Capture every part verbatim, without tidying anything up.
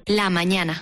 La mañana.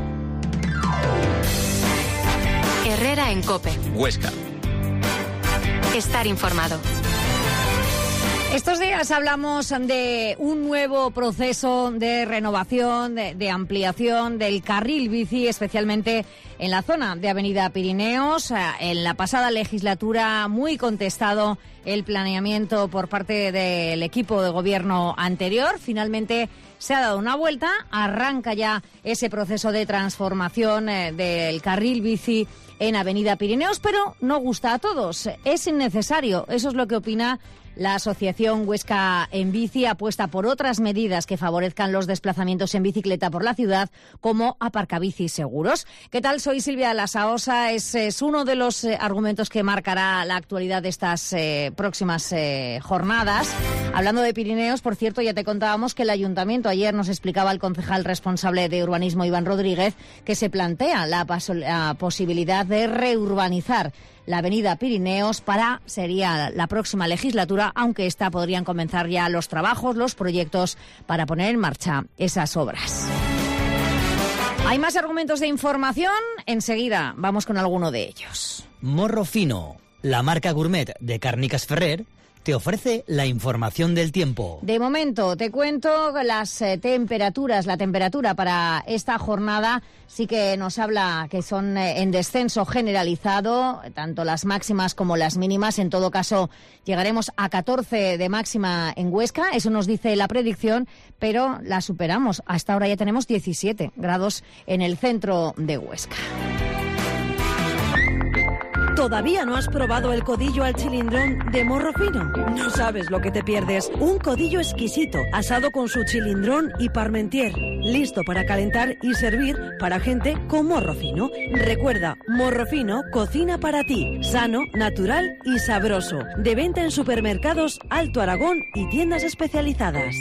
Herrera en COPE. Huesca. Estar informado. Estos días hablamos de un nuevo proceso de renovación, de, de ampliación del carril bici, especialmente en la zona de Avenida Pirineos. En la pasada legislatura, muy contestado el planeamiento por parte del equipo de gobierno anterior. Finalmente se ha dado una vuelta, arranca ya ese proceso de transformación eh, del carril bici en Avenida Pirineos, pero no gusta a todos. Es innecesario, eso es lo que opina la Asociación Huesca en Bici. Apuesta por otras medidas que favorezcan los desplazamientos en bicicleta por la ciudad, como aparcabicis seguros. ¿Qué tal? Soy Silvia Lasaosa. Es, es uno de los eh, argumentos que marcará la actualidad de estas eh, próximas eh, jornadas. Hablando de Pirineos, por cierto, ya te contábamos que el Ayuntamiento, ayer nos explicaba el concejal responsable de urbanismo, Iván Rodríguez, que se plantea la, la posibilidad de reurbanizar la avenida Pirineos para, sería la próxima legislatura, aunque esta podrían comenzar ya los trabajos, los proyectos para poner en marcha esas obras. Hay más argumentos de información, enseguida vamos con alguno de ellos. Morro Fino, la marca gourmet de Càrniques Ferrer, te ofrece la información del tiempo. De momento, te cuento las eh, temperaturas. La temperatura para esta jornada sí que nos habla que son eh, en descenso generalizado, tanto las máximas como las mínimas. En todo caso, llegaremos a catorce de máxima en Huesca, eso nos dice la predicción, pero la superamos. Hasta ahora ya tenemos diecisiete grados en el centro de Huesca. ¿Todavía no has probado el codillo al chilindrón de Morro Fino? No sabes lo que te pierdes. Un codillo exquisito, asado con su chilindrón y parmentier. Listo para calentar y servir para gente con morro fino. Recuerda, Morro Fino cocina para ti. Sano, natural y sabroso. De venta en supermercados Alto Aragón y tiendas especializadas.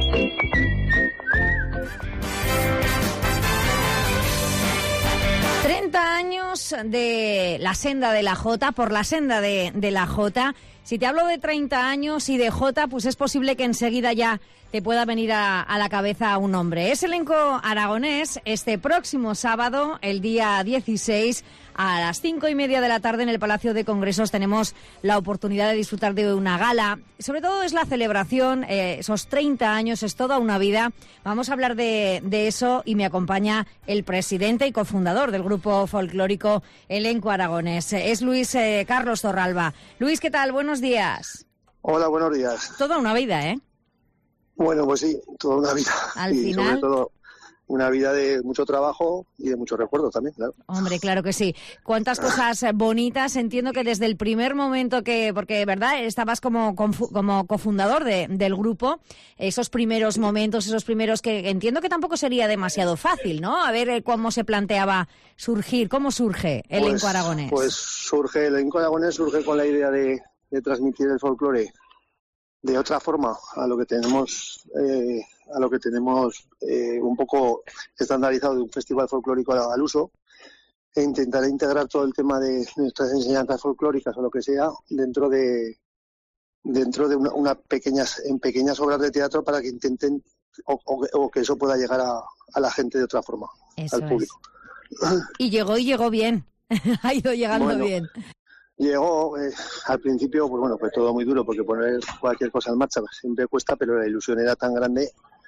treinta años de la senda de la Jota, por la senda de, de la Jota. Si te hablo de treinta años y de Jota, pues es posible que enseguida ya te pueda venir a, a la cabeza un nombre. Es elenco aragonés este próximo sábado, el día dieciséis, a las cinco y media de la tarde en el Palacio de Congresos tenemos la oportunidad de disfrutar de una gala. Sobre todo es la celebración, eh, esos treinta años, es toda una vida. Vamos a hablar de, de eso y me acompaña el presidente y cofundador del grupo folclórico Elenco Aragonés. Es Luis eh, Carlos Torralba. Luis, ¿qué tal? Buenos días. Hola, buenos días. Toda una vida, ¿eh? Bueno, pues sí, toda una vida. Al y final... sobre todo una vida de mucho trabajo y de muchos recuerdos también, claro. Hombre, claro que sí. Cuántas cosas bonitas. Entiendo que desde el primer momento que, porque, ¿verdad?, estabas como, como cofundador de, del grupo, esos primeros momentos, esos primeros que entiendo que tampoco sería demasiado fácil, ¿no? A ver cómo se planteaba surgir, cómo surge el Elenco Aragonés. Pues surge, el Elenco Aragonés surge con la idea de, de transmitir el folclore de otra forma a lo que tenemos... Eh, a lo que tenemos eh, un poco estandarizado de un festival folclórico al uso, e intentar integrar todo el tema de nuestras enseñanzas folclóricas o lo que sea dentro de dentro de una, una pequeñas en pequeñas obras de teatro para que intenten o, o, o que eso pueda llegar a, a la gente de otra forma, eso al público. Es. Y llegó y llegó bien, ha ido llegando bueno, bien. Llegó, eh, al principio, pues bueno, fue todo muy duro porque poner cualquier cosa en marcha siempre cuesta, pero la ilusión era tan grande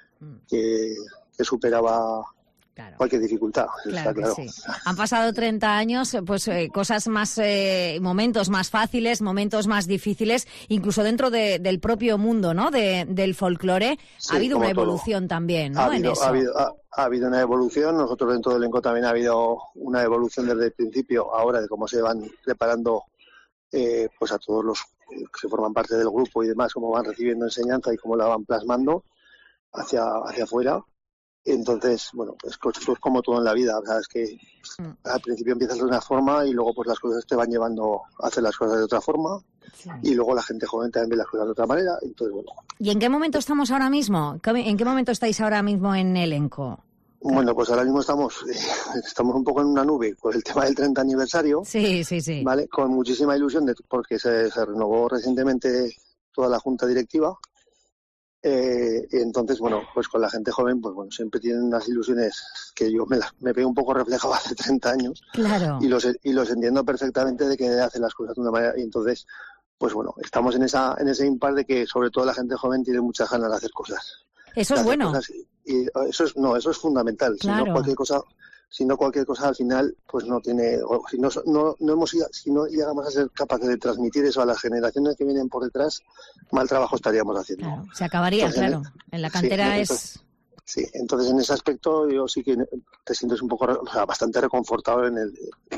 que, que superaba claro. cualquier dificultad. Claro, claro. Sí. Han pasado treinta años, pues eh, cosas más, eh, momentos más fáciles, momentos más difíciles, incluso dentro de, del propio mundo, ¿no? De, del folclore. Sí, ha habido una evolución todo. también, ¿no? Ha habido, en eso. Ha, habido, ha, ha habido una evolución. Nosotros dentro del elenco también ha habido una evolución desde el principio, ahora de cómo se van preparando eh, pues a todos los que se forman parte del grupo y demás, cómo van recibiendo enseñanza y cómo la van plasmando hacia hacia afuera. Entonces, bueno, pues, pues como todo en la vida, o sea, es que mm. al principio empiezas de una forma y luego pues las cosas te van llevando a hacer las cosas de otra forma sí. y luego la gente joven también ve las cosas de otra manera. Entonces, bueno. ¿Y en qué momento estamos ahora mismo? ¿En qué momento estáis ahora mismo en elenco? Bueno, pues ahora mismo estamos eh, estamos un poco en una nube con el tema del treinta aniversario. Sí, sí, sí. ¿Vale? Con muchísima ilusión de, porque se, se renovó recientemente toda la junta directiva. Eh, entonces, bueno, pues con la gente joven, pues bueno, siempre tienen unas ilusiones que yo me, la, me veo un poco reflejado hace treinta años. Claro. Y los, y los entiendo perfectamente de que hacen las cosas de una manera. Y entonces, pues bueno, estamos en esa en ese impar de que sobre todo la gente joven tiene muchas ganas de hacer cosas. Eso es bueno. Y, y eso es, no, eso es fundamental. Claro. Si no cualquier cosa, si no cualquier cosa al final, pues no tiene, o si no, no, no hemos, si no llegamos a ser capaces de transmitir eso a las generaciones que vienen por detrás, mal trabajo estaríamos haciendo. Claro, se acabaría, entonces, claro. En la cantera sí, entonces, es... Sí, entonces en ese aspecto yo sí que te sientes un poco, o sea, bastante reconfortado en el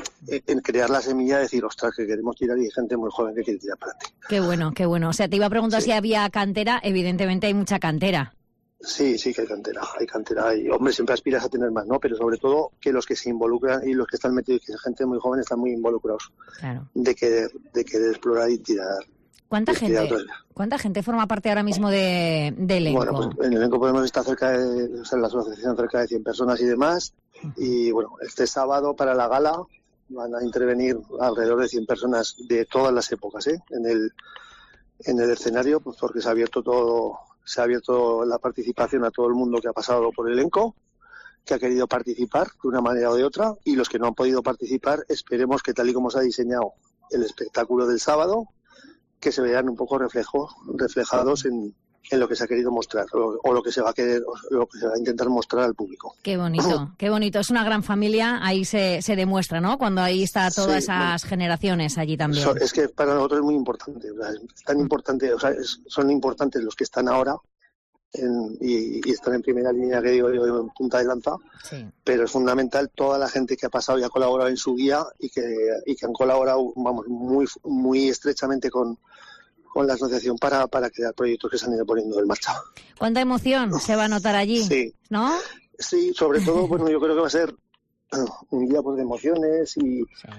en crear la semilla de decir, ostras, que queremos tirar y hay gente muy joven que quiere tirar para adelante. Qué bueno, qué bueno. O sea, te iba a preguntar sí. si había cantera. Evidentemente hay mucha cantera. Sí, sí que hay cantera, hay cantera y hombre, siempre aspiras a tener más, ¿no? Pero sobre todo que los que se involucran y los que están metidos, que gente muy joven están muy involucrados claro. de querer, de querer explorar y tirar. ¿Cuánta gente cuánta gente forma parte ahora mismo de, de elenco? Bueno, pues en el elenco podemos estar cerca de, o sea, en la asociación cerca de cien personas y demás. Uh-huh. Y bueno, este sábado para la gala van a intervenir alrededor de cien personas de todas las épocas, ¿eh? En el en el escenario, pues porque se ha abierto todo, se ha abierto la participación a todo el mundo que ha pasado por el elenco, que ha querido participar de una manera o de otra, y los que no han podido participar, esperemos que tal y como se ha diseñado el espectáculo del sábado, que se vean un poco reflejo, reflejados en, en lo que se ha querido mostrar o, o lo que se va a querer, o lo que se va a intentar mostrar al público. Qué bonito, qué bonito. Es una gran familia, ahí se, se demuestra, ¿no? Cuando ahí está todas sí, esas bueno, generaciones allí también. So, es que para nosotros es muy importante, o sea, es tan importante, o sea, es, son importantes los que están ahora en, y, y están en primera línea, que digo yo, en punta de lanza, sí. Pero es fundamental toda la gente que ha pasado y ha colaborado en su día y que, y que han colaborado, vamos, muy, muy estrechamente con con la asociación para, para crear proyectos que se han ido poniendo en marcha. ¿Cuánta emoción se va a notar allí? Sí. ¿No? Sí, sobre todo, bueno, yo creo que va a ser un día pues, de emociones y... Sí.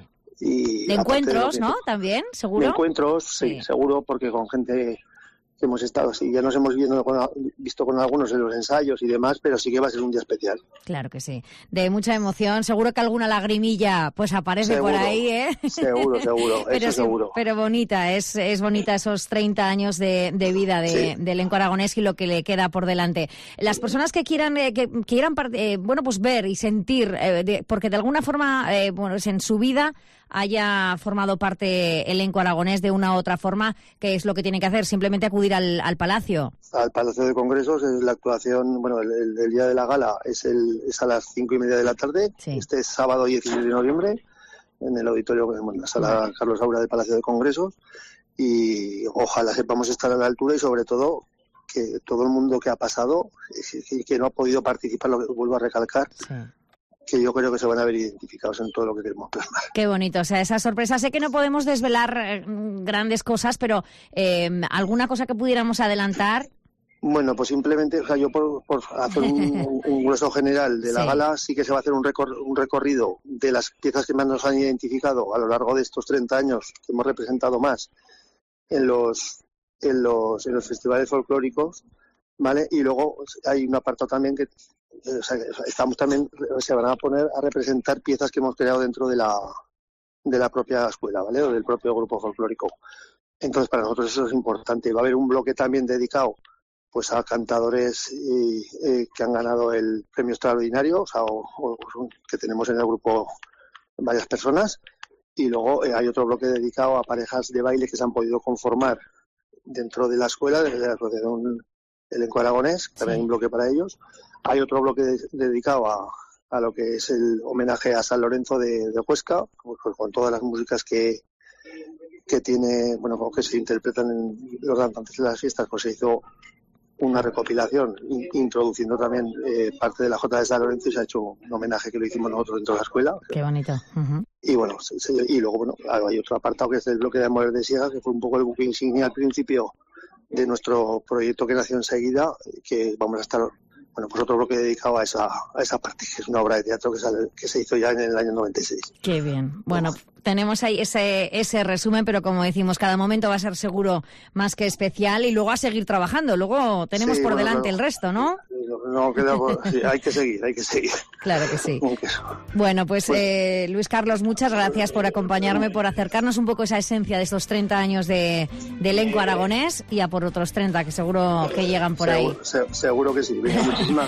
y de encuentros, de que, ¿no? También, seguro. De encuentros, sí, sí, seguro, porque con gente que hemos estado así, ya nos hemos visto con, visto con algunos en los ensayos y demás, pero sí que va a ser un día especial. Claro que sí, de mucha emoción, seguro que alguna lagrimilla pues aparece seguro, por ahí, ¿eh? Seguro, seguro, pero eso sí, seguro. Pero bonita, es, es bonita esos treinta años de, de vida de, sí. de elenco aragonés y lo que le queda por delante. Las personas que quieran, eh, que quieran eh, bueno, pues ver y sentir, eh, de, porque de alguna forma, eh, bueno, en su vida haya formado parte elenco aragonés de una u otra forma, ¿qué es lo que tiene que hacer? Simplemente acudir al, al Palacio. Al Palacio de Congresos, es la actuación, bueno, el, el, el día de la gala es, el, es a las cinco y media de la tarde, sí. Este sábado dieciséis de noviembre, en el auditorio, en la sala sí. Carlos Saura del Palacio de Congresos, y ojalá sepamos estar a la altura y sobre todo que todo el mundo que ha pasado y que no ha podido participar, lo que vuelvo a recalcar, sí. que yo creo que se van a ver identificados en todo lo que queremos plasmar. Qué bonito, o sea, esa sorpresa. Sé que no podemos desvelar eh, grandes cosas, pero eh, ¿alguna cosa que pudiéramos adelantar? Bueno, pues simplemente, o sea, yo por, por hacer un, un grueso general de la sí. gala, sí que se va a hacer un, recor- un recorrido de las piezas que más nos han identificado a lo largo de estos treinta años, que hemos representado más en los, en los, en los festivales folclóricos, ¿vale? Y luego hay un apartado también que O sea, estamos también, se van a poner a representar piezas que hemos creado dentro de la de la propia escuela, ¿vale? O del propio grupo folclórico. Entonces, para nosotros eso es importante. Va a haber un bloque también dedicado pues a cantadores y, eh, que han ganado el premio extraordinario, o sea, o, o, que tenemos en el grupo varias personas. Y luego eh, hay otro bloque dedicado a parejas de baile que se han podido conformar dentro de la escuela, de la asociación Elenco Aragonés, también hay un bloque para ellos. Hay otro bloque de, dedicado a, a lo que es el homenaje a San Lorenzo de, de Huesca, con, con todas las músicas que, que tiene, bueno, que se interpretan en los danzantes de las fiestas, pues se hizo una recopilación in, introduciendo también eh, parte de la Jota de San Lorenzo y se ha hecho un homenaje que lo hicimos nosotros dentro de la escuela. Qué bonito. Uh-huh. Y bueno, se, se, y luego bueno, hay otro apartado que es el bloque de Amores de Siega, que fue un poco el buque insignia al principio de nuestro proyecto que nació enseguida, que vamos a estar, bueno, pues otro bloque dedicado a esa, a esa parte, que es una obra de teatro que, sale, que se hizo ya en el año noventa y seis. Qué bien. Bueno, tenemos ahí ese, ese resumen, pero como decimos, cada momento va a ser seguro más que especial y luego a seguir trabajando. Luego tenemos Sí, por bueno, delante claro. el resto, ¿no? No, queda por- sí, hay que seguir, hay que seguir. Claro que sí. Como que eso. Bueno, pues, Pues- eh, Luis Carlos, muchas gracias por acompañarme, por acercarnos un poco esa esencia de estos treinta años de, de elenco aragonés y a por otros treinta que seguro que llegan por ahí. Seguro, se- seguro que sí. Venga, muchísimas